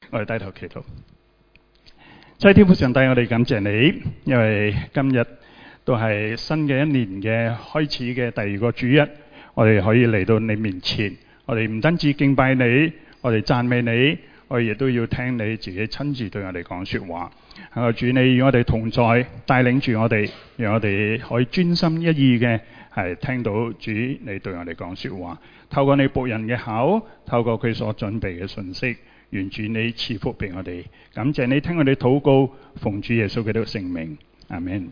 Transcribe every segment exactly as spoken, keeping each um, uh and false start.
我哋低頭祈禱。親愛的天父上帝，我哋感謝你，因為今日都係新嘅一年嘅開始嘅第二個主日，我哋可以嚟到你面前，我哋唔單止敬拜你，我哋讚美你，我哋亦都要聽你自己親自對我哋講說話。啊，主你與我哋同在，帶領住我哋，讓我哋可以專心一意嘅係聽到主你對我哋講說話。透過你僕人嘅口，透過佢所準備嘅信息，願主你賜福俾我哋。感謝你聽我哋禱告，奉主耶穌基督聖名，阿們。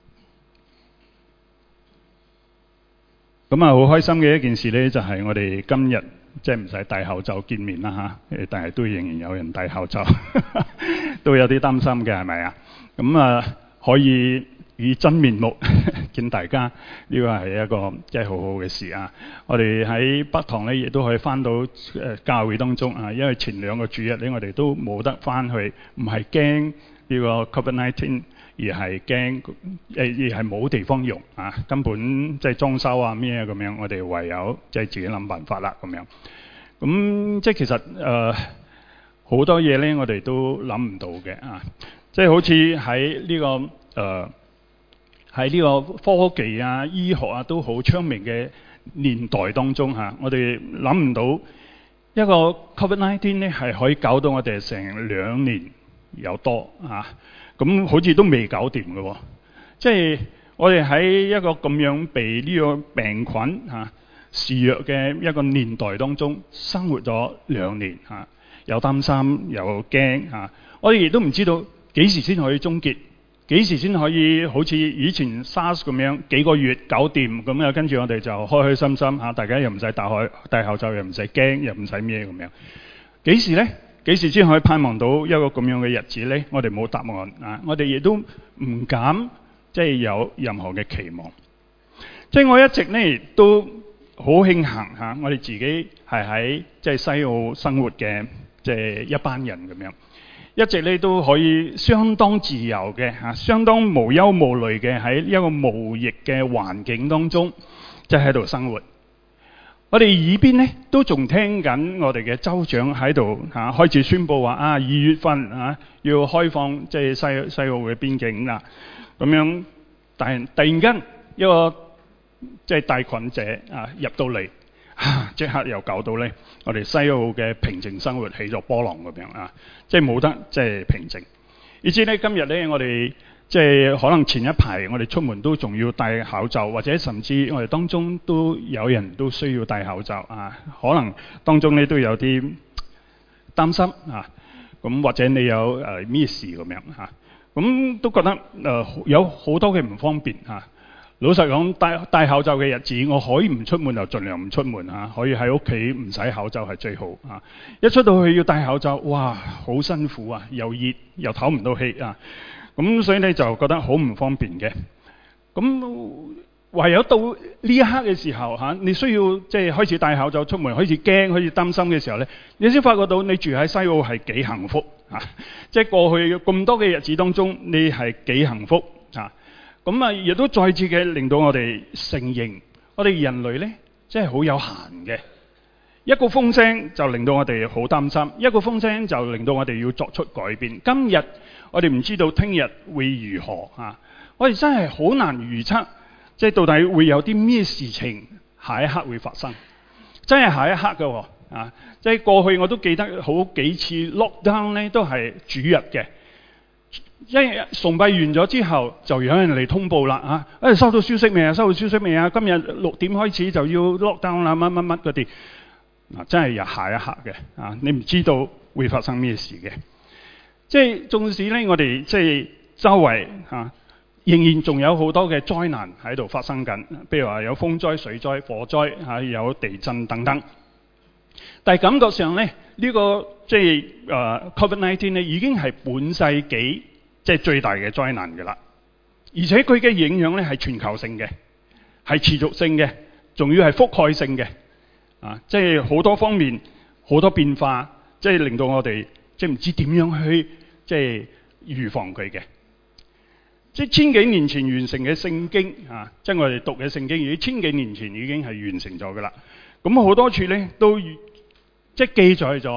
咁啊，好開心嘅一件事呢，就係我哋今日即係唔使戴口罩見面啦吓，但係都仍然有人戴口罩，都有啲擔心嘅，係咪啊？咁啊，可以以真面目見大家，呢個係一個即係好好嘅事啊！我哋喺北堂咧，亦都可以翻到誒教會當中啊，因為前兩個主日咧，我哋都冇得翻去，唔係驚呢個 covid 十九，而係驚誒而係冇地方用啊，根本即係裝修啊咩咁樣，我哋唯有即係自己諗辦法啦咁樣。咁即係其實誒好、呃、多嘢咧，我哋都諗唔到嘅啊！即係好似喺呢個誒。呃喺呢個科技啊、醫學啊都好昌明嘅年代當中嚇、啊，我哋諗唔到一個 covid 十九 咧係可以搞到我哋成兩年有多啊！咁好似都未搞掂嘅喎，即係我哋喺一個咁樣被呢個病菌嚇肆虐嘅一個年代當中生活咗兩年嚇、啊，又擔心又驚嚇，我哋亦都唔知道幾時先可以終結。幾時先可以好似以前 SARS 咁樣幾個月搞掂咁啊？跟住我哋就開開心心嚇，大家又唔使戴口戴口罩，又唔使驚，又唔使咩咁樣。幾時呢？幾時先可以盼望到一個咁樣嘅日子呢？我哋冇答案啊！我哋亦都唔敢即係有任何嘅期望。即係我一直呢都好慶幸嚇，我哋自己係喺即係西澳生活嘅即係一班人咁樣。一直咧都可以相當自由嘅嚇，相當無憂無慮嘅喺一個無疫嘅環境當中，即係喺度生活。我哋耳邊咧都仲聽緊我哋嘅州長喺度嚇開始宣佈話啊，二月份啊要開放即係西西澳嘅邊境啦。咁樣，但係突然間一個即係帶菌者啊入到嚟。即刻又搞到咧，我哋西澳嘅平靜生活起咗波浪咁樣啊！即係冇得即係平靜。以至咧今日咧，我哋即係可能前一排我哋出門都仲要戴口罩，或者甚至我哋當中都有人都需要戴口罩啊。可能當中咧都有啲擔心啊。咁或者你有誒咩事咁樣嚇，咁都覺得誒、呃、有好多嘅唔方便嚇。老實講，戴戴口罩嘅日子，我可以唔出門就盡量唔出門嚇，可以喺屋企唔使口罩係最好嚇。一出到去要戴口罩，哇，好辛苦啊，又熱又唞唔到氣啊，咁所以咧就覺得好唔方便嘅。咁唯有到呢一刻嘅時候嚇，你需要即係開始戴口罩出門，開始驚，開始擔心嘅時候咧，你先發覺到你住喺西澳係幾幸福嚇，即係過去咁多嘅日子當中，你係幾幸福嚇。咁啊，亦都再次嘅令到我哋承認，我哋人類咧，真係好有限嘅。一個風聲就令到我哋好擔心，一個風聲就令到我哋要作出改變。今日我哋唔知道聽日會如何啊！我哋真係好難預測，即係到底會有啲咩事情下一刻會發生。真係下一刻嘅喎啊！即係過去我都記得好幾次 lockdown 咧，都係主日嘅。一日崇拜完咗之後，就有人嚟通報啦啊！誒、哎、收到消息未啊？收到消息未啊？今日六點開始就要 lockdown 啦，乜乜乜嗰啲嗱，真係有下一刻嘅啊！你唔知道會發生咩事嘅，即係縱使咧，我哋即係周圍嚇、啊，仍然仲有好多嘅災難喺度發生緊，譬如話有風災、水災、火災嚇、啊，有地震等等。但係感覺上咧，呢、這個即係誒 covid 十九 咧，已經係本世紀即係最大嘅災難㗎啦，而且佢嘅影響咧係全球性嘅，係持續性嘅，仲要係覆蓋性嘅，啊，即係好多方面好多變化，即係令到我哋即係唔知點樣去即係預防佢嘅。即係千幾年前完成嘅聖經啊，即係我哋讀嘅聖經，已經千幾年前已經係完成咗㗎啦。咁好多處咧都即係記載咗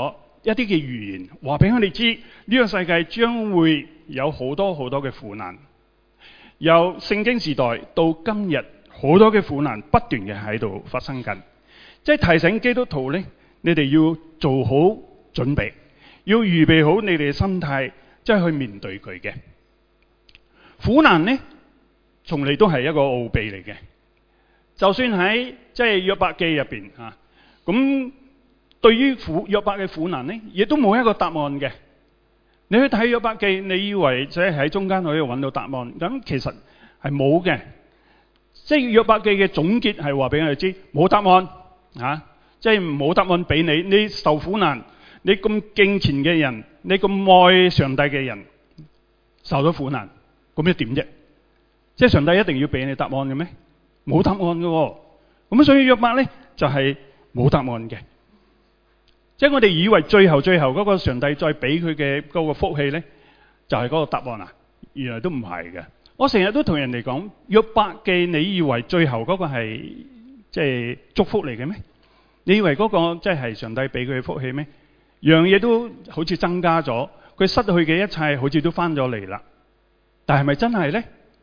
一啲嘅預言，話俾我哋知呢個世界將會有好多好多嘅苦難。由聖經時代到今日，好多嘅苦難不斷嘅喺度發生緊，即係提醒基督徒呢，你哋要做好準備，要預備好你哋嘅心態，即係去面對佢嘅苦難呢，從嚟都係一個奧秘嚟嘅。就算喺即係約伯記入邊嚇，咁對於苦約伯嘅苦難呢，亦都冇一個答案嘅。你去睇約伯記，你以為即係喺中間可以揾到答案，咁其實係冇嘅。即係約伯記嘅總結係話俾我哋知，冇答案嚇，即係冇答案俾你。你受苦難，你咁敬虔嘅人，你咁愛上帝嘅人，受咗苦難，咁又點啫？即係上帝一定要俾你答案嘅咩？冇答案嘅喎。咁所以約伯咧就係冇答案嘅。即係我哋以為最後最後嗰個上帝再俾佢嘅嗰個福氣咧，就係嗰個答案啊！原來都唔係嘅。我成日都同人哋講，約伯記，你以為最後嗰個係即係祝福嚟嘅咩？你以為嗰個即係上帝俾佢嘅福氣咩？樣嘢都好似增加咗，佢失去嘅一切好似都翻咗嚟啦。但係咪真係咧？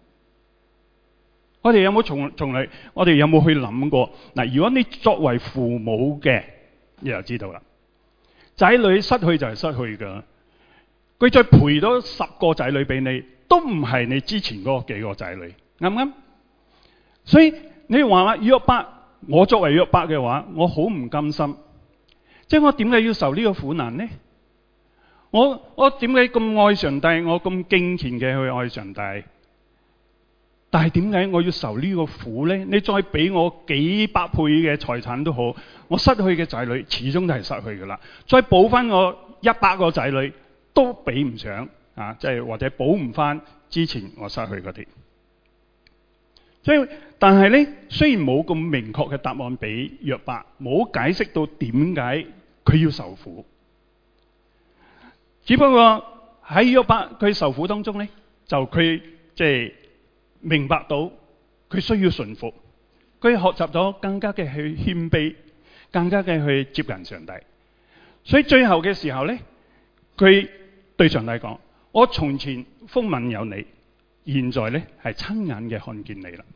我哋有冇從從嚟？我哋有冇去諗過？嗱，如果你作為父母嘅，你就知道啦。仔女失去就係失去噶，佢再賠多十個仔女俾你，都唔係你之前嗰幾個仔女，啱唔啱？所以你話啦，約伯，我作為約伯嘅話，我好唔甘心，即係我點解要受呢個苦難呢？我我點解咁愛上帝，我咁敬虔嘅去愛上帝，但係點解我要受呢個苦呢？你再俾我幾百倍嘅財產都好，我失去嘅仔女始終都係失去噶啦。再補翻我一百個仔女都比唔上啊！即係或者補唔翻之前我失去嗰啲。所以，但係呢，雖然冇咁明確嘅答案俾約伯，冇解釋到點解佢要受苦，只不過喺約伯佢受苦當中呢，就佢即係明白到佢需要順服，佢學習咗更加嘅去謙卑，更加嘅去接近上帝。所以最後嘅時候呢，佢對上帝講：我從前風聞有你，現在呢係親眼嘅看見你啦。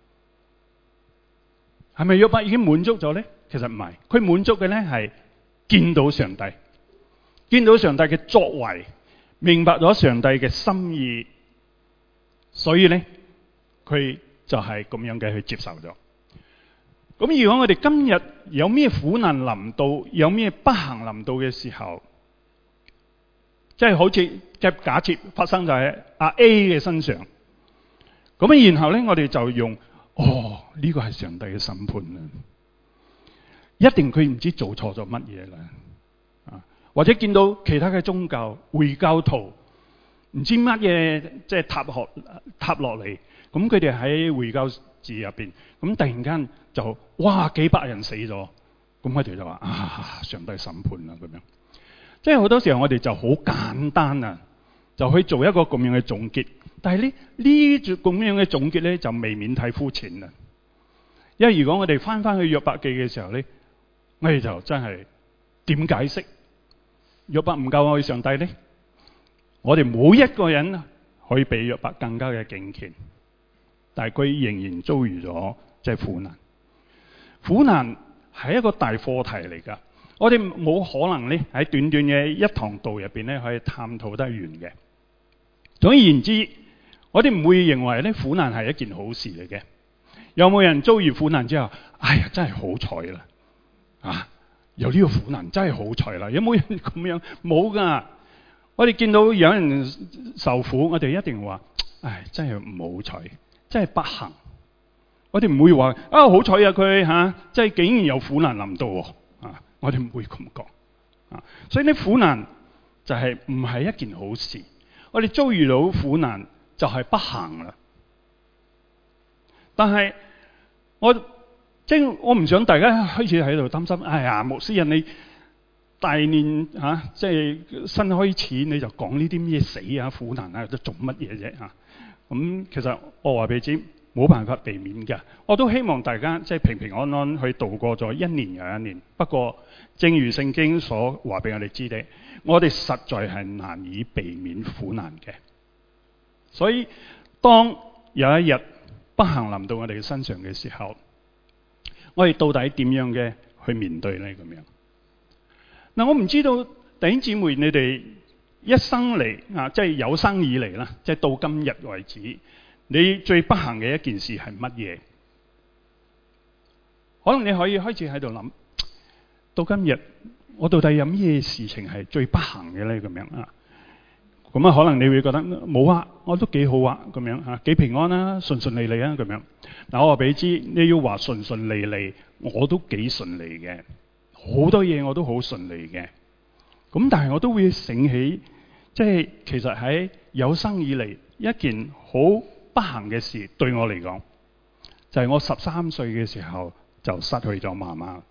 係咪約伯已經滿足咗呢？其實唔係，佢滿足嘅呢係見到上帝，見到上帝嘅作為，明白咗上帝嘅心意，所以呢，佢就係咁樣嘅去接受咗。咁如果我哋今日有咩苦難臨到，有咩不幸臨到嘅時候，即係好似即係假設發生在阿 A 嘅身上，咁然後呢，我哋就用哦呢個係上帝嘅審判啦，一定佢唔知做錯咗乜嘢啦，啊或者見到其他嘅宗教回教徒唔知乜嘢即係塌落塌落嚟，咁佢哋喺回教寺入邊，咁突然間就哇幾百人死咗，咁佢哋就話啊上帝審判啦咁樣。即係好多時候我哋就好簡單啊，就去做一個咁樣嘅總結。但係呢呢咁樣嘅總結咧就未免太膚淺啦。因為如果我哋翻翻去約伯記嘅時候咧，我哋就真係點解釋約伯唔夠愛上帝咧？我哋每一個人可以比約伯更加嘅敬虔，但係佢仍然遭遇咗即係苦難。苦難係一個大課題嚟㗎。我哋冇可能咧喺短短嘅一堂道入邊咧可以探討得完嘅。總而言之，我哋唔會認為咧苦難係一件好事嚟嘅。有冇人遭遇苦難之後，哎呀真係好彩啦！啊，有呢個苦難真係好彩啦！有冇人咁樣？冇㗎。我哋見到有人受苦，我哋一定話：唉，真係唔好彩，真係不幸。我哋唔會話啊好彩啊佢嚇，即係竟然有苦難臨到喎。啊，我哋唔會咁講啊。所以呢苦難就係唔係一件好事。我哋遭遇到苦難就係不幸啦。但係我即係我唔想大家開始喺度擔心。哎呀，牧師人你大年嚇、啊，即係新開始你就講呢啲咩死啊苦難啊，都做乜嘢啫嚇？咁、嗯、其實我話俾你知， 冇辦法避免嘅。我都希望大家即係平平安安去度過咗一年又一年。不過，正如聖經所話俾我哋知嘅，我哋實在係難以避免苦難嘅。所以，當有一日不幸臨到我哋嘅身上嘅時候，我哋到底點樣嘅去面對呢？咁樣嗱，我唔知道弟兄姊妹你哋一生嚟啊，即係有生以嚟啦，即係到今日為止，你最不幸嘅一件事係乜嘢？可能你可以開始喺度諗，到今日我到底有咩事情係最不幸嘅咧？咁樣啊，咁啊，可能你會覺得冇啊，我都幾好啊，咁樣嚇，幾平安啊，順順利利啊，咁樣。嗱，我話俾你知，你要話順順利利，我都幾順利嘅，好多嘢我都好順利嘅。咁但係我都會醒起，即係其實喺有生以嚟一件好不幸嘅事，對我嚟講，就係我十三歲嘅時候就失去咗媽媽。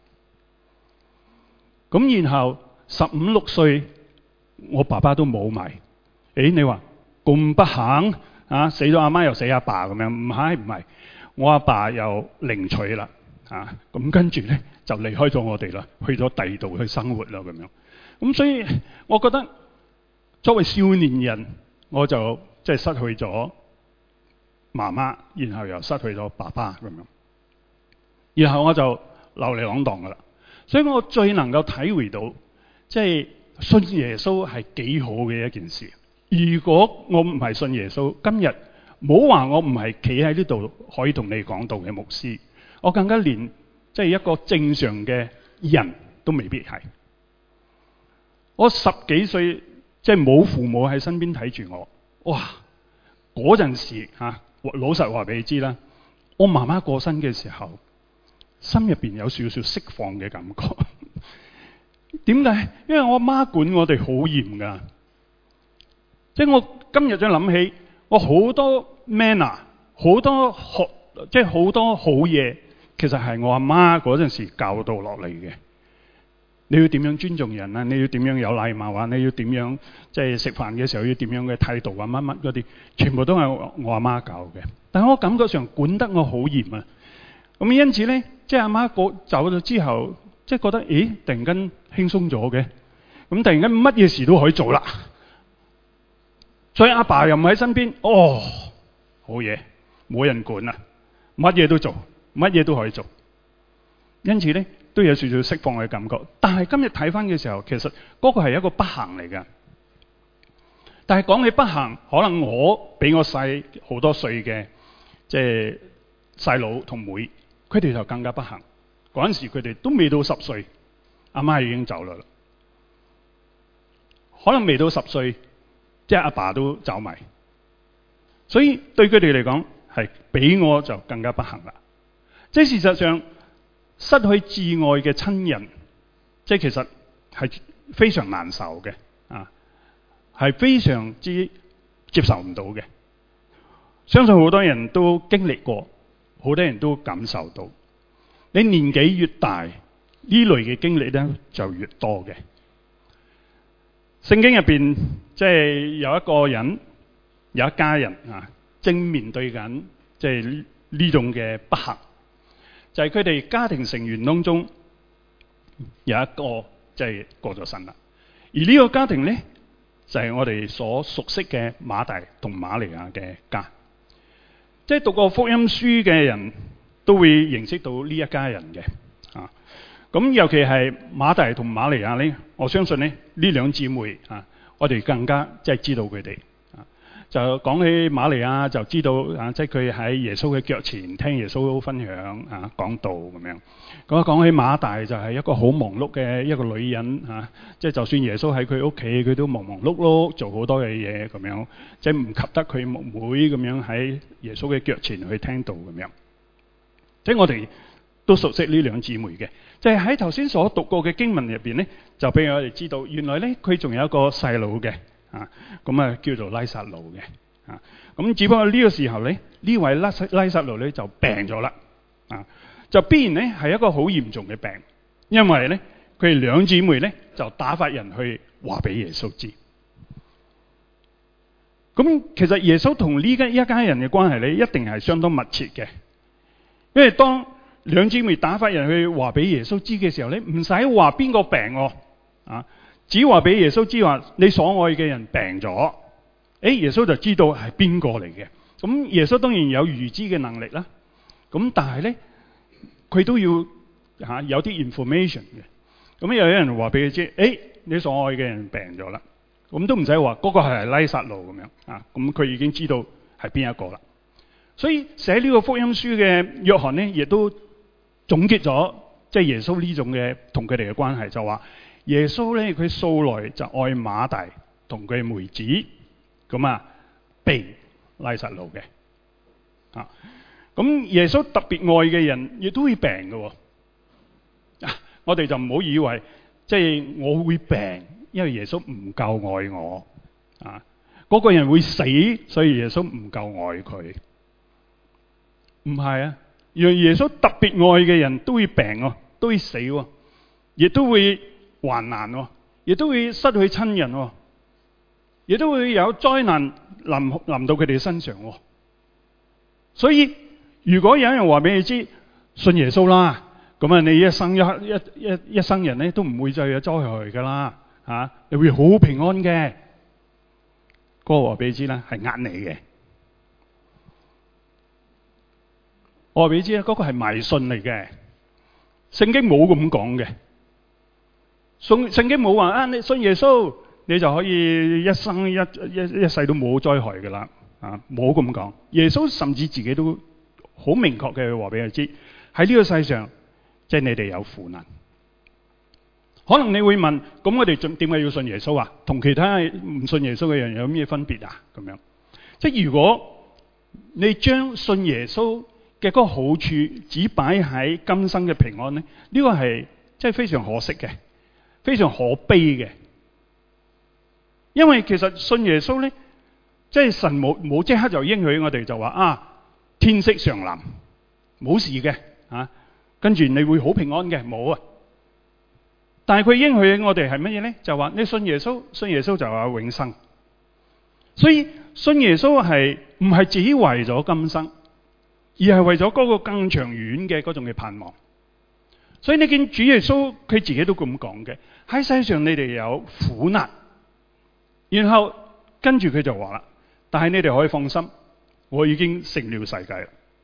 咁然後十五六歲，我爸爸都冇埋。誒，你話咁不幸啊？死咗阿媽又死阿爸咁樣？唔係唔係，我阿爸又另娶啦，啊咁跟住咧就離開咗我哋啦，去咗第二度去生活啦咁樣。咁所以我覺得作為少年人，我就即係失去咗媽媽，然後又失去咗爸爸咁樣，然後我就流離浪蕩噶啦。所以我最能夠體會到，即係信耶穌係幾好嘅一件事。如果我唔係信耶穌，今日冇話我唔係企喺呢度可以同你講道嘅牧師，我更加連即係一個正常嘅人都未必係。我十幾歲即係冇父母喺身邊睇住我，哇！嗰陣時嚇，老實話俾你知啦，我媽媽過身嘅時候，心入邊有少少釋放嘅感覺。點解？因為我媽管我哋好嚴噶。即係我今日再諗起，我好多 manner， 好多學，即係好多好嘢，其實係我阿媽嗰陣時教導落嚟嘅。你要點樣尊重人啊？你要點樣有禮貌啊？你要點樣即係食飯嘅時候要點樣嘅態度啊？乜乜嗰啲，全部都係我阿媽教嘅。但係我感覺上管得我好嚴啊。咁因此咧，即係阿媽走咗之後，即係覺得，咦，突然間輕鬆咗嘅。咁突然間乜嘢事都可以做啦。所以阿爸又唔喺身邊，哦，好嘢，冇人管啦，乜嘢都做，乜嘢都可以做。因此咧，都有少少釋放嘅感覺。但係今日睇翻嘅時候，其實嗰個係一個不幸嚟㗎。但係講起不幸，可能我比我細好多歲嘅，即係細佬同妹，佢哋就更加不幸。嗰陣時佢哋都未到十歲，阿媽已經走啦。可能未到十歲。即係阿爸都走埋，所以對佢哋嚟講係比我就更加不幸啦。即係事實上失去至愛嘅親人，即係其實係非常難受嘅啊，係非常之接受唔到嘅。相信好多人都經歷過，好多人都感受到。你年紀越大，呢類嘅經歷咧就越多嘅。聖經入邊即係有一個人，有一家人啊，正面對緊即係呢種嘅不幸，就係佢哋家庭成員當中有一個即係過咗身啦。而呢個家庭咧就係、是、我哋所熟悉嘅馬大同馬利亞嘅家。即係讀過福音書嘅人都會認識到呢一家人嘅啊。咁尤其係馬大同馬利亞咧，我相信咧呢兩姊妹啊，我哋更加即係知道佢哋啊。就講起馬利亞，就知道啊，即係佢喺耶穌嘅腳前聽耶穌分享啊，講道咁樣。咁啊，講起馬大就係一個好忙碌嘅一個女人啊，即係就算耶穌喺佢屋企，佢都忙忙碌碌做好多嘅嘢咁樣，即係唔及得佢妹咁樣喺耶穌嘅腳前去聽道咁樣。即係我哋都熟悉呢兩姊妹嘅。就係喺頭先所讀過嘅經文入邊咧，就俾我哋知道，原來咧佢仲有一個細佬嘅，啊，咁啊叫做拉撒路嘅，啊，咁只不過呢個時候咧，呢位拉拉撒路咧就病咗啦，啊，就必然咧係一個好嚴重嘅病，因為咧佢哋兩姊妹咧就打發人去話俾耶穌知。 咁其實耶穌同呢一家人嘅關係咧，一定係相當密切嘅。因為當兩姊妹打發人去話俾耶穌知嘅時候咧，唔使話邊個病喎，啊，只話俾耶穌知話你所愛嘅人病咗，誒，耶穌就知道係邊個嚟嘅。咁耶穌當然有預知嘅能力啦。咁但係咧，佢都要嚇、啊、有啲 information 嘅。咁又有人話俾佢知，誒，你所愛嘅人病咗啦。咁都唔使話嗰個係拉撒路咁樣啊。咁佢已經知道係邊一個啦。所以寫呢個福音書嘅約翰呢，亦都總結咗即係耶穌呢種嘅同佢哋嘅關係，就話耶穌咧佢素來就愛馬大同佢妹子，咁啊被拉撒路嘅啊。咁耶穌特別愛嘅人亦都會病嘅喎、啊。我哋就唔好以為即係、就是、我會病，因為耶穌唔夠愛我啊。嗰、那個人會死，所以耶穌唔夠愛佢。唔係啊，讓耶穌特別愛嘅人都會病喎，都會死喎，亦都會患難喎，亦都會失去親人喎，亦都會有災難臨臨到佢哋身上喎。所以如果有人話俾你知信耶穌啦，咁啊你一生一一一一生人咧都唔會再有災害噶啦，吓、啊、你會好平安嘅。嗰個話俾你知啦，係呃你嘅。我話俾你知啊，嗰個係迷信嚟嘅，聖經冇咁講嘅。聖聖經冇話啊，你信耶穌你就可以一生一一一世都冇災害噶啦，啊冇咁講。耶穌甚至自己都好明確嘅話俾你知，喺呢個世上即係你哋有苦難。可能你會問，咁我哋點解要信耶穌啊？同其他唔信耶穌嘅人有咩分別啊？咁樣，即係如果你將信耶穌嘅嗰個好處只擺喺今生嘅平安咧，呢個係即係非常可惜嘅，非常可悲嘅。因為其實信耶穌咧，即係神冇冇即刻就應許我哋就話啊，天色常藍，冇事嘅啊，跟住你會好平安嘅，冇啊。但係佢應許我哋係乜嘢咧？就話你信耶穌，信耶穌就有永生。所以信耶穌係唔係只為咗今生，而係為咗嗰個更長遠嘅嗰種嘅盼望。所以你見主耶穌佢自己都咁講嘅，喺世上你哋有苦難，然後跟住佢就話啦，但係你哋可以放心，我已經勝了世界啦。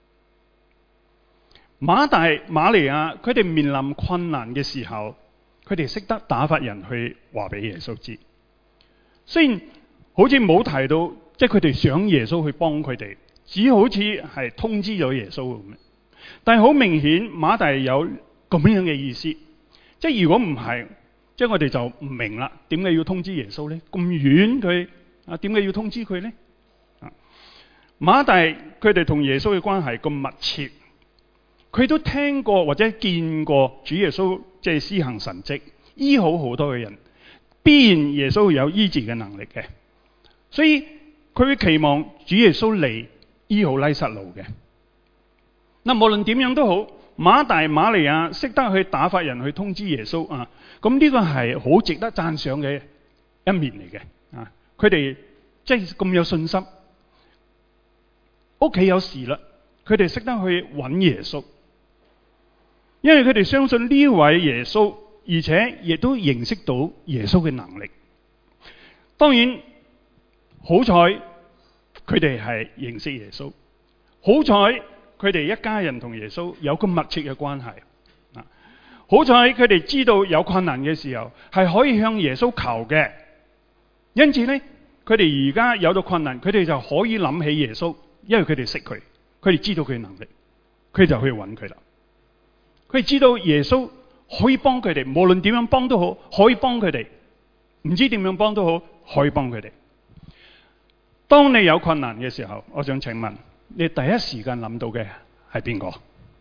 馬大馬利亞佢哋面臨困難嘅時候，佢哋識得打發人去話俾耶穌知。雖然好似冇提到，即係佢哋想耶穌去幫佢哋，只好似係通知咗耶穌咁樣。但係好明顯馬大有咁樣嘅意思，即係如果唔係，即係我哋就唔明啦，點解要通知耶穌咧？咁遠佢啊，點解要通知佢咧？啊，馬大佢哋同耶穌嘅關係咁密切，佢都聽過或者見過主耶穌即係施行神蹟，醫好好多嘅人，必然耶穌有醫治嘅能力嘅，所以佢會期望主耶穌嚟醫好拉撒路嘅。嗱，無論點樣都好，馬大馬利亞識得去打發人去通知耶穌啊，咁呢個係好值得讚賞嘅一面嚟嘅啊！佢哋即係咁有信心，屋企有事啦，佢哋識得去揾耶穌。因為佢哋相信呢位耶穌，而且亦都認識到耶穌嘅能力。當然，好彩佢哋係認識耶穌，好彩佢哋一家人同耶穌有咁密切嘅關係。啊，好彩佢哋知道有困難嘅時候係可以向耶穌求嘅。因此呢，佢哋而家有咗困難，佢哋就可以諗起耶穌，因為佢哋識佢，佢哋知道佢嘅能力，佢哋就去揾佢啦。佢哋知道耶穌可以幫佢哋，無論點樣幫都好，可以幫佢哋。唔知點樣幫都好，可以幫佢哋。當你有困難嘅時候，我想請問你第一時間諗到嘅係邊個？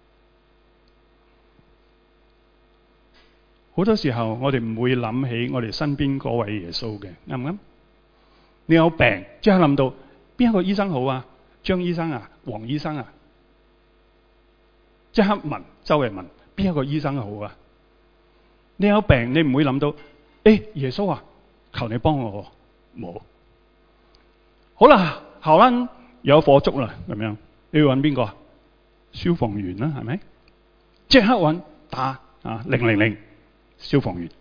好多時候我哋唔會諗起我哋身邊嗰位耶穌嘅，啱唔啱？你有病，即刻諗到邊一個醫生好啊？張醫生啊？黃醫生啊？即刻問，周圍問邊一個醫生好啊？你有病，你唔會諗到，誒，耶穌啊，求你幫我。冇。 好啦，後欄有火燭啦，咁樣你要揾邊個？消防員啦，係咪？即刻揾打啊零零零消防員。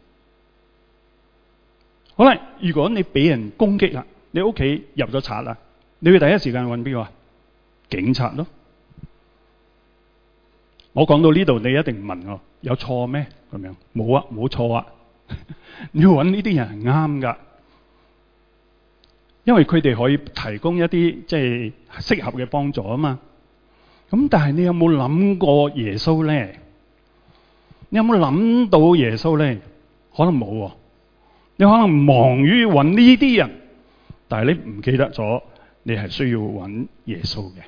好啦，如果你俾人攻擊啦，你屋企入咗賊啦，你會第一時間揾邊個？警察咯。我講到呢度，你一定問我有錯咩？咁樣冇啊，冇錯啊。你要揾呢啲人係啱噶，因為佢哋可以提供一啲即係適合嘅幫助啊嘛。咁但係你有冇諗過耶穌咧？你有冇諗到耶穌咧？可能冇喎。你可能忙於揾呢啲人，但係你唔記得咗你係需要揾耶穌嘅。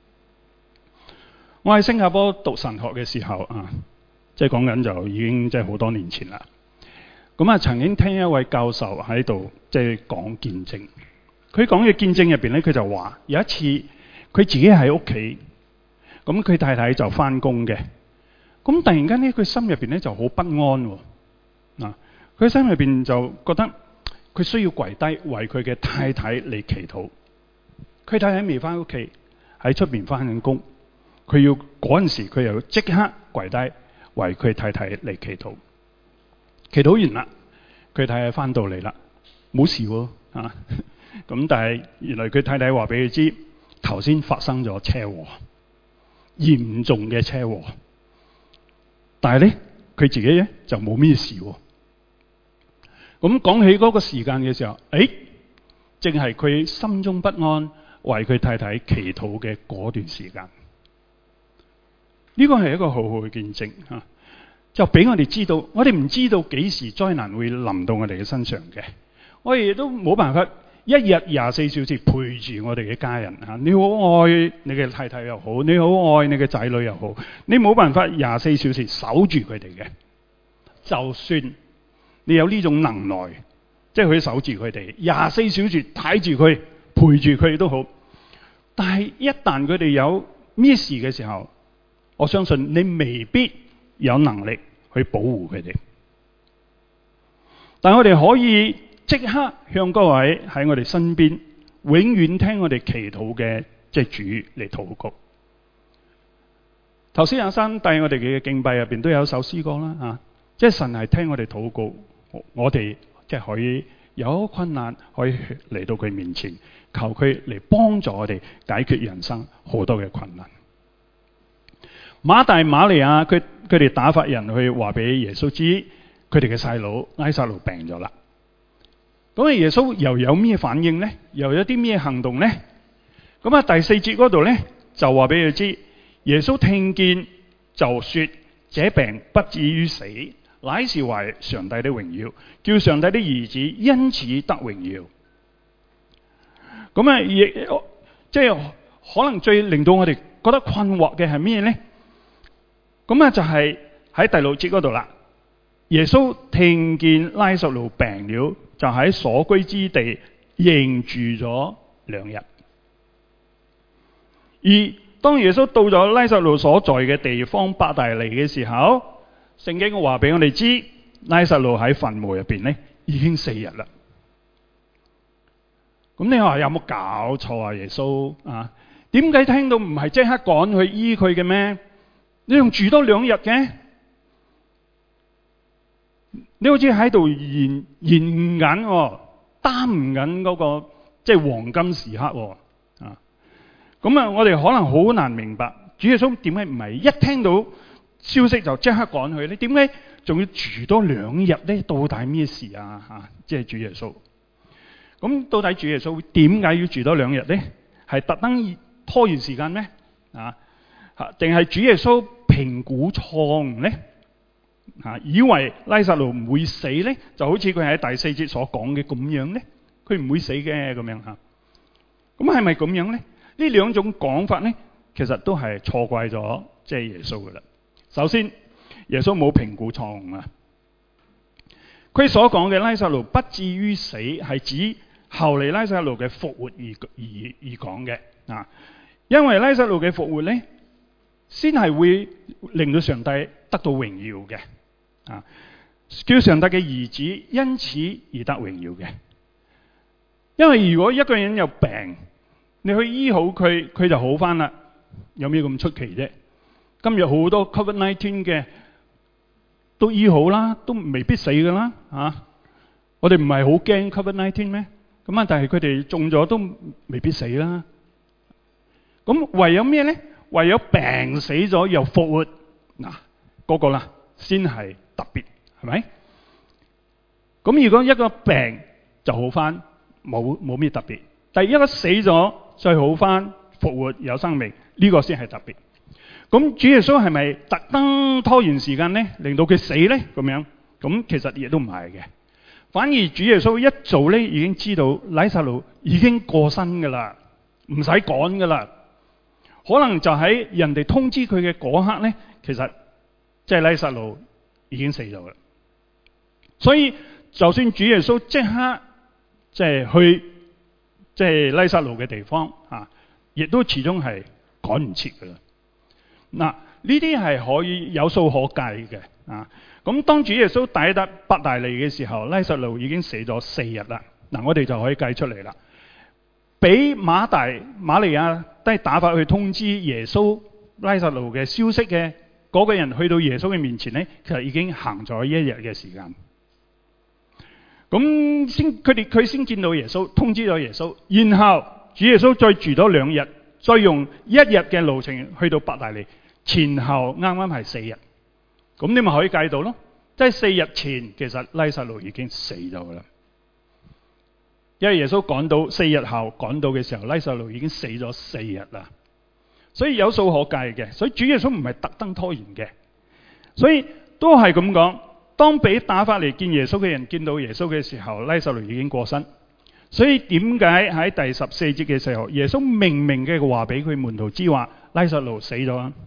我喺新加坡讀神學嘅時候啊，即係講緊就已經即係好多年前啦。咁啊，曾經聽一位教授喺度即係講見證。佢講嘅見證入邊咧，佢就話有一次佢自己喺屋企，咁佢太太就翻工嘅。咁突然間咧，佢心入邊咧就好不安喎。嗱，佢心入邊就覺得佢需要跪低為佢嘅太太嚟祈禱。佢太太未翻屋企，喺出邊翻緊工。佢要嗰陣時，佢又即刻跪低為佢太太嚟祈禱。祈禱完啦，佢太太翻到嚟啦，冇事喎啊！咁但係原來佢太太話俾佢知，頭先發生咗車禍，嚴重嘅車禍。但係咧，佢自己咧就冇咩事喎。咁講起嗰個時間嘅時候，誒，正係佢心中不安為佢太太祈禱嘅嗰段時間。呢個係一個好好嘅見證嚇，就俾我哋知道，我哋唔知道幾時災難會臨到我哋嘅身上嘅，我哋都冇辦法一日廿四小時陪住我哋嘅家人嚇。你好愛你嘅太太又好，你好愛你嘅仔女又好，你冇辦法廿四小時守住佢哋嘅。就算你有呢種能耐，即係可以守住佢哋廿四小時睇住佢，陪住佢都好，但係一旦佢哋有咩事嘅時候，我相信你未必有能力去保護佢哋，但我哋可以即刻向各位喺我哋身邊永遠聽我哋祈禱嘅即係主嚟禱告。頭先阿生帶我哋嘅敬拜入邊都有一首詩歌啦，啊，即係神係聽我哋禱告，我哋即係可以有困難可以嚟到佢面前，求佢嚟幫助我哋解決人生好多嘅困難。馬大馬利亞佢佢哋打發人去話俾耶穌知，佢哋嘅細佬拉撒路病咗啦。咁啊，耶穌又有咩反應呢？又有啲咩行動呢？咁啊，第四節嗰度呢，就話俾佢知，耶穌聽見就說：這病不至於死，乃是為上帝的榮耀，叫上帝的兒子因此得榮耀。咁啊，亦即係可能最令到我哋覺得困惑嘅係咩呢？咁啊，就係喺第六節嗰度啦。耶穌聽見拉撒路病了，就喺所居之地仍住咗兩日。而當耶穌到咗拉撒路所在嘅地方伯大尼嘅時候，聖經話俾我哋知，拉撒路喺墳墓入邊咧已經四日啦。咁你話有冇搞錯啊？耶穌啊，點解聽到唔係即刻趕去醫佢嘅咩？你仲住多兩日嘅？你好似喺度延延緊，耽誤緊嗰個即係黃金時刻喎啊！咁啊，我哋可能好難明白主耶穌點解唔係一聽到消息就即刻趕去咧？點解仲要住多兩日咧？到底咩事啊？嚇、啊！即係主耶穌。咁到底主耶穌點解要住多兩日咧？係特登拖完時間咩？啊？嚇！定係主耶穌評估錯誤咧？嚇！以為拉撒路唔會死咧，就好似佢喺第四節所講嘅咁樣咧，佢唔會死嘅咁樣嚇。咁係咪咁樣咧？呢兩種講法咧，其實都係錯怪咗即係耶穌噶啦。首先，耶穌冇評估錯誤啊。佢所講嘅拉撒路不至於死，係指後嚟拉撒路嘅復活而而而講嘅啊。因為拉撒路嘅復活咧，先係會令到上帝得到榮耀嘅啊，叫上帝嘅兒子因此而得榮耀嘅。 因為如果一個人有病，你去醫好佢，佢就好返啦，有咩咁出奇啫？今日好多 Covid 十九 嘅都醫好啦，都未必死噶啦嚇。我哋唔係好驚 Covid 十九 咩？咁啊，但係佢哋中咗都未必死啦。咁唯有咩咧？唯有病死咗又復活嗱，嗰個啦先係特別，係咪？咁如果一個病就好返，冇冇咩特別。但係一個死咗再好返，復活有生命，呢個先係特別。咁主耶穌係咪特登拖延時間咧，令到佢死咧？咁樣咁其實亦都唔係嘅。反而主耶穌一早咧已經知道拉撒路已經過身噶啦，唔使趕噶啦。可能就喺人哋通知佢嘅嗰刻咧，其實即係拉撒路已經死咗啦。所以就算主耶穌即刻即係去即係拉撒路嘅地方啊，亦都始終係趕唔切噶啦。嗱，呢啲係可以有數可計嘅啊。咁當主耶穌抵達伯大尼嘅時候，拉撒路已經死咗四日啦。嗱，我哋就可以計出嚟啦。俾馬大馬利亞都係打發去通知耶穌拉撒路嘅消息嘅嗰個人，去到耶穌嘅面前咧，其實已經行咗一日嘅時間。咁先佢哋佢先見到耶穌，通知咗耶穌，然後主耶穌再住咗兩日，再用一日嘅路程去到伯大尼，前後啱啱係四日。咁你咪可以計到咯，即係四日前其實拉撒路已經死咗噶啦。因為耶穌趕到四日後趕到嘅時候，拉撒路已經死咗四日啦，所以有數可計嘅。所以主耶穌唔係特登拖延嘅，所以都係咁講。當俾打發嚟見耶穌嘅人見到耶穌嘅時候，拉撒路已經過身。所以點解喺第十四節嘅時候，耶穌明明嘅話俾佢門徒知話拉撒路死咗啊？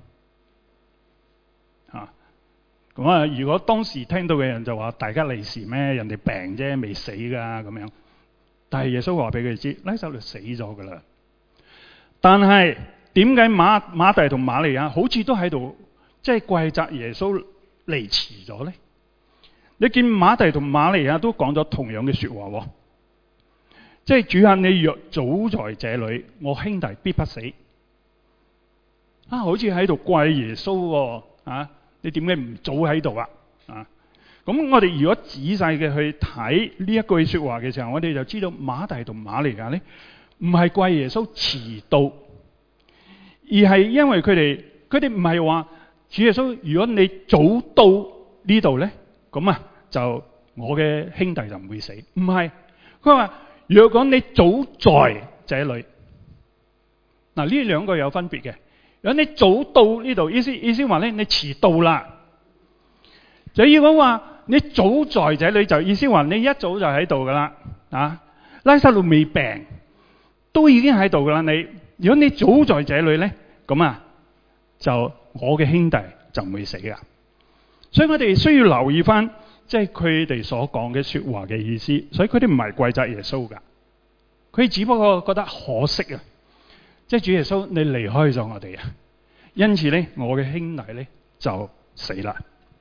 啊，咁啊，如果當時聽到嘅人就話大家利是咩？人哋病啫，未死噶咁樣。但係耶穌話俾佢知，拉撒路死咗噶啦。但係點解馬馬大同馬利亞好似都喺度即係怪責耶穌嚟遲咗咧？你見馬大同馬利亞都講咗同樣嘅說話喎，即係主啊，你若早在這裏，我兄弟必不死。啊，好似喺度怪耶穌喎，啊，你點解唔早喺度啊？啊！咁我哋如果仔細嘅去睇呢一句說話嘅時候，我哋就知道馬大同馬利亞咧，唔係怪耶穌遲到，而係因為佢哋佢哋唔係話主耶穌，如果你早到呢度咧，咁啊就我嘅兄弟就唔會死。唔係，佢話若果你早在這裏，嗱呢兩個有分別嘅。如果你早到呢度，意思意思話咧，你遲到啦。就如果話你早在這裏，就意思話你一早就喺度噶啦。啊，拉撒路未病，都已經喺度噶啦。你如果你早在這裏咧，咁啊就我嘅兄弟就唔會死噶。所以我哋需要留意翻，即係佢哋所講嘅說話嘅意思。所以佢哋唔係怪責耶穌噶，佢只不過覺得可惜啊，即係主耶穌你離開咗我哋啊，因此咧我嘅兄弟咧就死啦。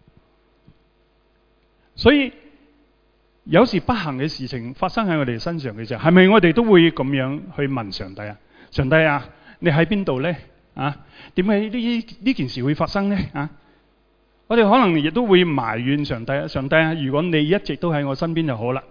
所以有時不幸嘅事情發生喺我哋身上嘅時候，係咪我哋都會咁樣去問上帝啊？上帝啊，你喺邊度咧？啊，點解呢呢件事會發生咧？啊，我哋可能亦都會埋怨上帝啊！上帝啊，如果你一直都喺我身邊就好啦，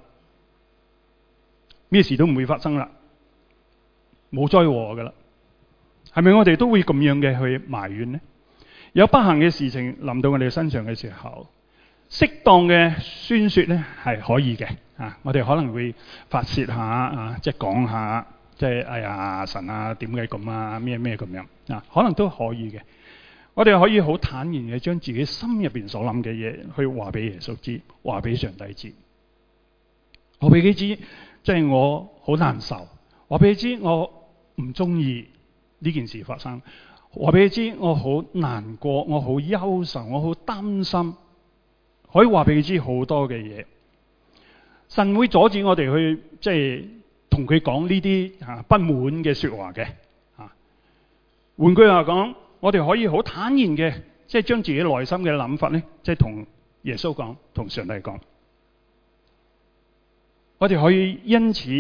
咩事都唔會發生啦，冇災禍噶啦。係咪我哋都會咁樣嘅去埋怨咧？有不幸嘅事情臨到我哋身上嘅時候，適當嘅宣說咧係可以嘅啊！我哋可能會發洩下啊，即係講下，即係哎呀神啊，點解咁啊？咩咩咁樣啊？可能都可以嘅。我哋可以好坦然嘅將自己心入邊所諗嘅嘢去話俾耶穌知，話俾上帝知。我俾佢知，即係我好難受。話俾佢知，我唔中意呢件事發生。話俾佢知，我好難過，我好憂愁，我好擔心。可以話俾佢知好多嘅嘢，神會阻止我哋去即係同佢講呢啲嚇不滿嘅說話嘅嚇。換句話講，我哋可以好坦然嘅，即係將自己內心嘅諗法咧，即係同耶穌講，同上帝講。我哋可以因此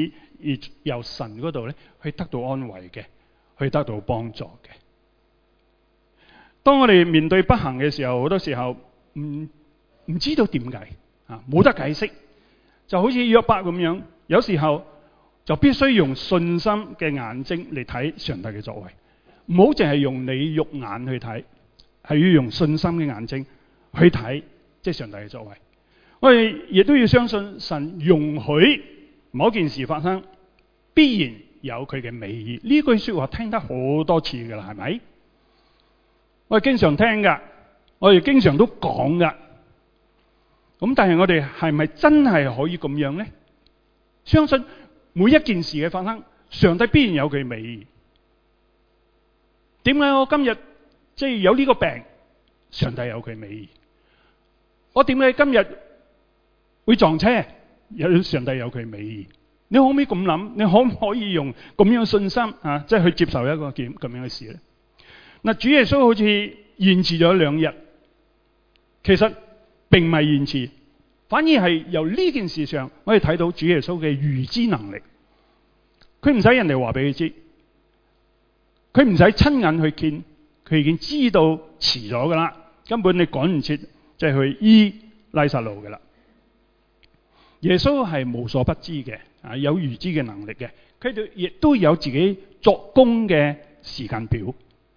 而由神嗰度咧去得到安慰嘅，去得到幫助嘅。當我哋面對不幸嘅時候，好多時候唔唔知道點解啊，冇得解釋，就好似約伯咁樣，有時候就必須用信心嘅眼睛嚟睇上帝嘅作為，唔好淨係用你肉眼去睇，係要用信心嘅眼睛去睇，即係上帝嘅作為。我哋亦都要相信神容許某件事發生，必然有佢嘅美意。呢句說話聽得好多次噶啦，係咪？我哋經常聽噶，我哋經常都講噶。咁但係我哋係咪真係可以咁樣呢？相信每一件事嘅發生，上帝必然有佢美意。點解我今日即係有呢個病？上帝有佢美意。我點解今日會撞車？有上帝有佢美意。你可唔可以咁諗？你可唔可以用咁樣信心啊，即係去接受一個咁咁樣嘅事咧？嗱，主耶穌好似延遲咗兩日，其實並唔係延遲，反而係由呢件事上，我哋睇到主耶穌嘅預知能力。佢唔使人哋話俾佢知，佢唔使親眼去見，佢已經知道遲咗噶啦，根本你趕唔切，即係去醫拉撒路噶啦。耶穌係無所不知嘅，啊，有預知嘅能力嘅，佢哋亦都有自己作工嘅時間表。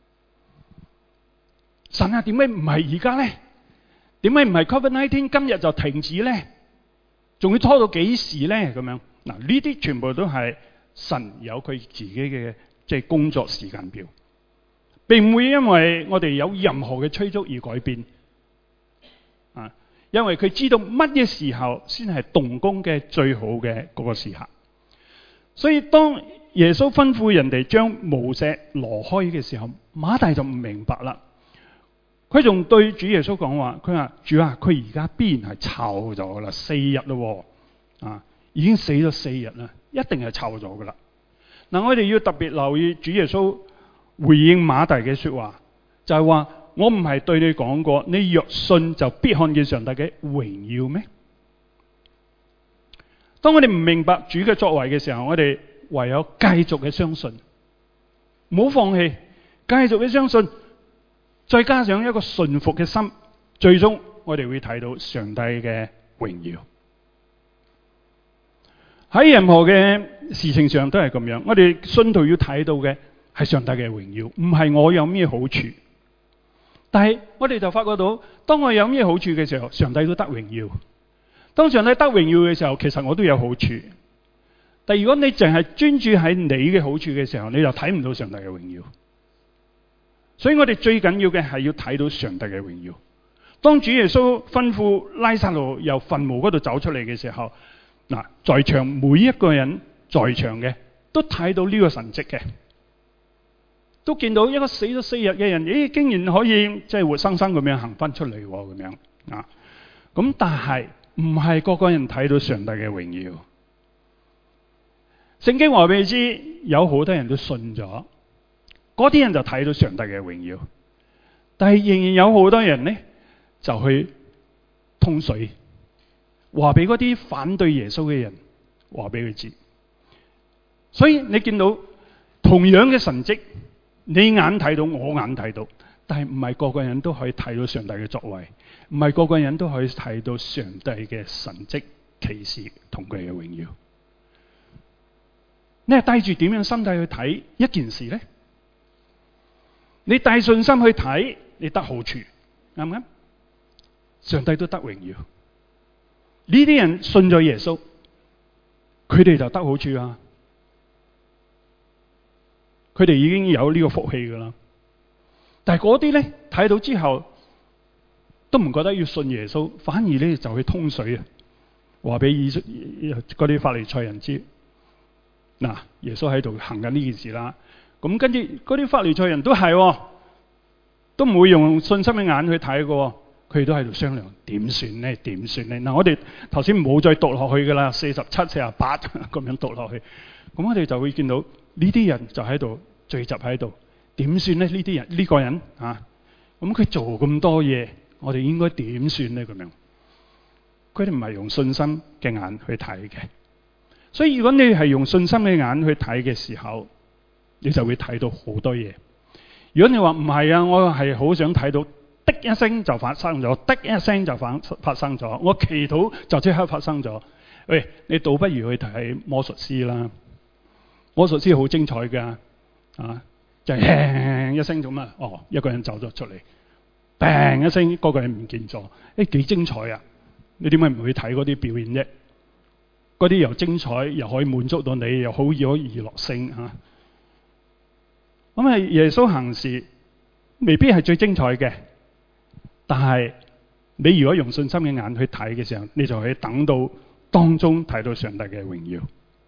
神啊，點解唔係而家咧？點解唔係 Covid 十九 今日就停止咧？仲要拖到幾時咧？咁樣嗱，呢啲全部都係神有佢自己嘅即係工作時間表，並唔會因為我哋有任何嘅催促而改變啊！因為佢知道乜嘢時候先係動工嘅最好嘅嗰個時刻。所以當耶穌吩咐人哋將無石挪開嘅時候，馬大就唔明白啦。佢仲對主耶穌講話，佢話主啊，佢而家必然係臭咗啦，四日咯，啊，已經死咗四日啦，一定係臭咗噶啦。嗱，我哋要特別留意主耶穌回應馬大嘅說話，就係話我唔係對你講過，你若信就必看見上帝嘅榮耀咩？當我哋唔明白主嘅作為嘅時候，我哋唯有繼續嘅相信，唔好放棄，繼續嘅相信。再加上一個順服嘅心，最終我哋會睇到上帝嘅榮耀。喺任何嘅事情上都係咁樣，我哋信徒要睇到嘅係上帝嘅榮耀，唔係我有咩好處。但係我哋就發覺到，當我有咩好處嘅時候，上帝都得榮耀。當上帝得榮耀嘅時候，其實我都有好處。但如果你淨係專注喺你嘅好處嘅時候，你就睇唔到上帝嘅榮耀。所以我哋最緊要嘅係要睇到上帝嘅榮耀。當主耶穌吩咐拉撒路由墳墓嗰度走出嚟嘅時候，嗱，在場每一個人在場嘅都睇到呢個神蹟嘅，都見到一個死咗四日嘅人，咦，竟然可以即係活生生咁樣行翻出嚟咁樣啊！咁但係唔係個個人睇到上帝嘅榮耀。聖經話俾你知，有好多人都信咗。嗰啲人就睇到上帝嘅榮耀，但係仍然有好多人呢，就去通水，話俾嗰啲反對耶穌嘅人話俾佢知。所以你見到同樣嘅神蹟，你眼睇到，我眼睇到，但係唔係個個人都可以睇到上帝嘅作為，唔係個個人都可以睇到上帝嘅神蹟奇事同佢嘅榮耀。你係帶住點樣心態去睇一件事呢？你帶信心去睇，你得好處，啱唔啱？上帝都得榮耀。呢啲人信咗耶穌，佢哋就得好處啊！佢哋已經有呢個福氣噶啦。但係嗰啲咧睇到之後，都唔覺得要信耶穌，反而咧就去通水啊！話俾以嗰啲法利賽人知，嗱，耶穌喺度行緊呢件事啦。咁跟住嗰啲法利賽人都係、哦，都唔會用信心嘅眼去睇嘅、哦，佢哋都喺度商量點算呢？點算呢？嗱，我哋頭先唔好再讀落去噶啦，四十七、四十八咁樣讀落去，咁我哋就會見到呢啲人就喺度聚集喺度，點算呢？呢啲人呢、呢個人啊，咁佢做咁多嘢，我哋應該點算呢？咁樣，佢哋唔係用信心嘅眼去睇嘅， 所以如果你係用信心嘅眼去睇嘅時候，你就會睇到好多嘢。如果你話唔係啊，我係好想睇到的一聲就發生咗，的一聲就發發生咗，我祈禱就即刻發生咗。喂，你倒不如去睇魔術師啦，魔術師好精彩㗎，啊，就係一聲咁啊，哦，一個人走咗出嚟，砰一聲，嗰個人唔見咗，誒幾精彩啊！你點解唔去睇嗰啲表演啫？嗰啲又精彩，又可以滿足到你，又好有娛樂性啊！咁啊，耶穌行事未必係最精彩嘅，但係你如果用信心嘅眼去睇嘅時候，你就可以等到當中睇到上帝嘅榮耀。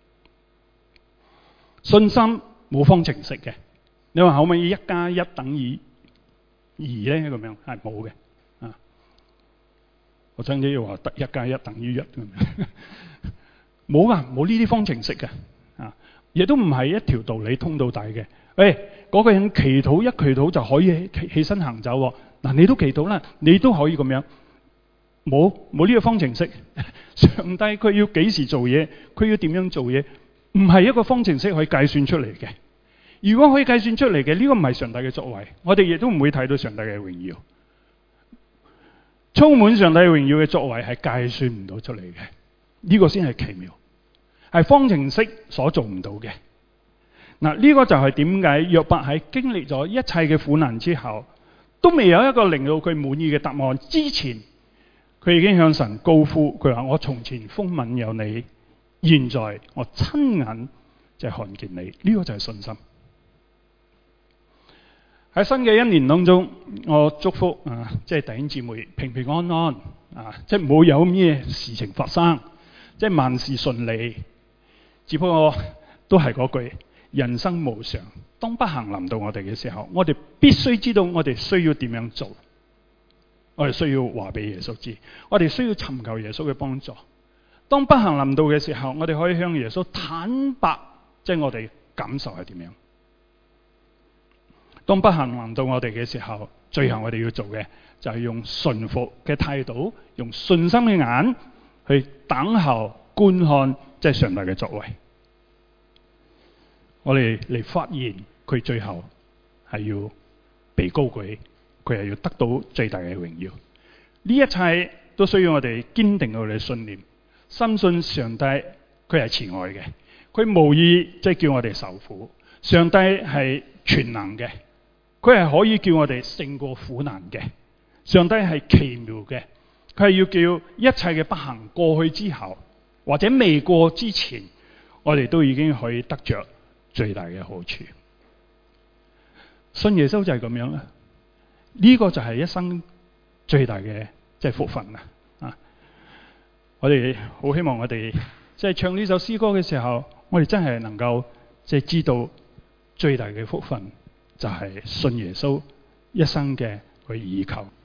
信心冇方程式嘅，你話可唔可以一加一等於二咧？咁樣係冇嘅啊！我曾經要話得一加一等於一咁樣，冇噶，冇呢啲方程式嘅啊！亦都唔係一條道理通到底嘅。誒，嗰個人祈禱一祈禱就可以起起身行走喎。嗱，你都祈禱啦，你都可以咁樣。冇冇呢個方程式。上帝佢要幾時做嘢，佢要點樣做嘢，唔係一個方程式可以計算出嚟嘅。如果可以計算出嚟嘅，呢個唔係上帝嘅作為，我哋亦都唔會睇到上帝嘅榮耀。充滿上帝榮耀嘅作為係計算唔到出嚟嘅，呢個先係奇妙，係方程式所做唔到嘅。嗱，呢個就係點解約伯喺經歷咗一切嘅苦難之後，都未有一個令到佢滿意嘅答案之前，佢已經向神高呼，佢話：我從前風聞有你，現在我親眼就看見你。呢個就係信心。喺新嘅一年當中，我祝福啊，即係弟兄姊妹平平安安啊，即係唔好有咩事情發生，即係萬事順利。只不過都係嗰句。人生無常，當不幸臨到我哋嘅時候，我哋必須知道我哋需要點樣做。我哋需要話俾耶穌知，我哋需要尋求耶穌嘅幫助。當不幸臨到嘅時候，我哋可以向耶穌坦白，即係我哋感受係點樣。當不幸臨到我哋嘅時候，最後我哋要做嘅就係用順服嘅態度，用信心嘅眼去等候觀看，即係上帝嘅作為。我哋嚟發現佢最後係要被高舉，佢係要得到最大嘅榮耀。呢一切都需要我哋堅定我哋嘅信念，深信上帝佢係慈愛嘅，佢無意即係叫我哋受苦。上帝係全能嘅，佢係可以叫我哋勝過苦難嘅。上帝係奇妙嘅，佢係要叫一切嘅不幸過去之後，或者未過之前，我哋都已經可以得着最大嘅好處。信耶穌就係咁樣啦，呢、這個就係一生最大嘅即係福分啦。啊，我哋好希望我哋即係唱呢首詩歌嘅時候，我哋真係能夠即係知道最大嘅福分就係信耶穌一生嘅去依靠。